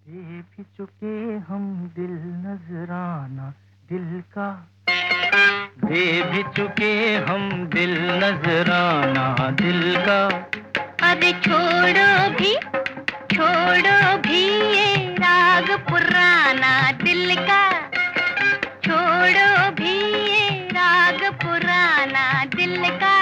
दे भी चुके हम दिल नजराना दिल का, दे भी चुके हम दिल नजराना दिल का। अरे छोड़ो भी ये राग पुराना दिल का, छोड़ो भी ये राग पुराना दिल का।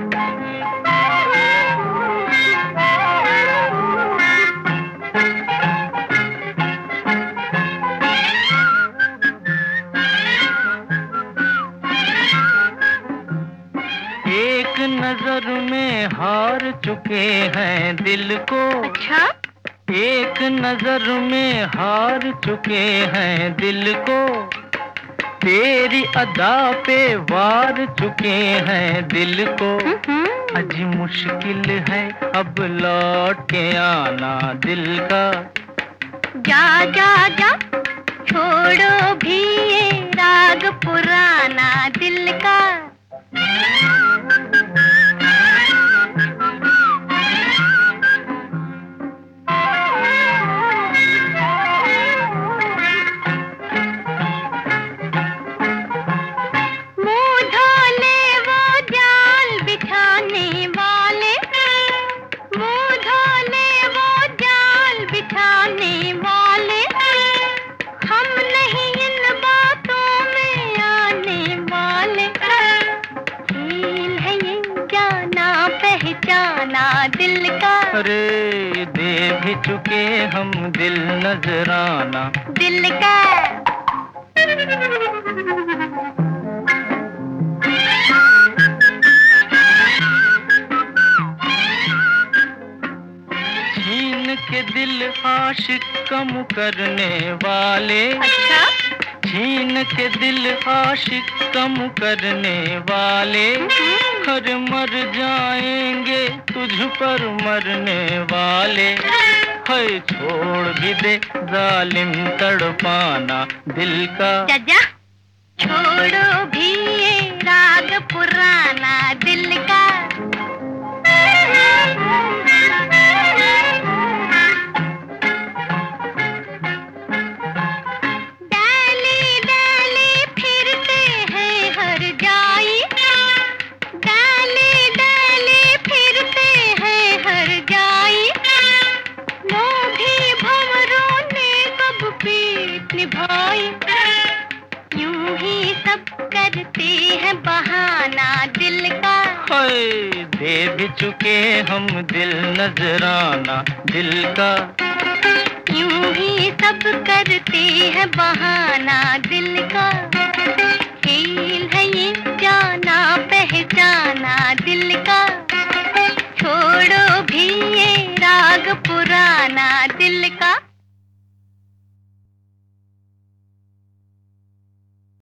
एक नजर में हार चुके हैं दिल को। अच्छा? एक नजर में हार चुके हैं दिल को, तेरी अदा पे वार चुके हैं दिल को। अज मुश्किल है अब लौट के आना दिल का। जा जा जा छोड़ो भी ये राग पुराना दिल का। दिल का अरे दे भी चुके हम दिल नजराना दिल का। छीन के दिल आशिक कम करने वाले। अच्छा? छीन के दिल आशिक कम करने वाले, हर मर जाएंगे तुझ पर मरने वाले। है छोड़ भी दे जालिम तड़पाना दिल का। जा छोड़ो भी ये राग पुराना दिल का। यूं ही सब करते हैं बहाना दिल का। दे भी चुके हम दिल नजराना दिल का। यूं ही सब करते हैं बहाना दिल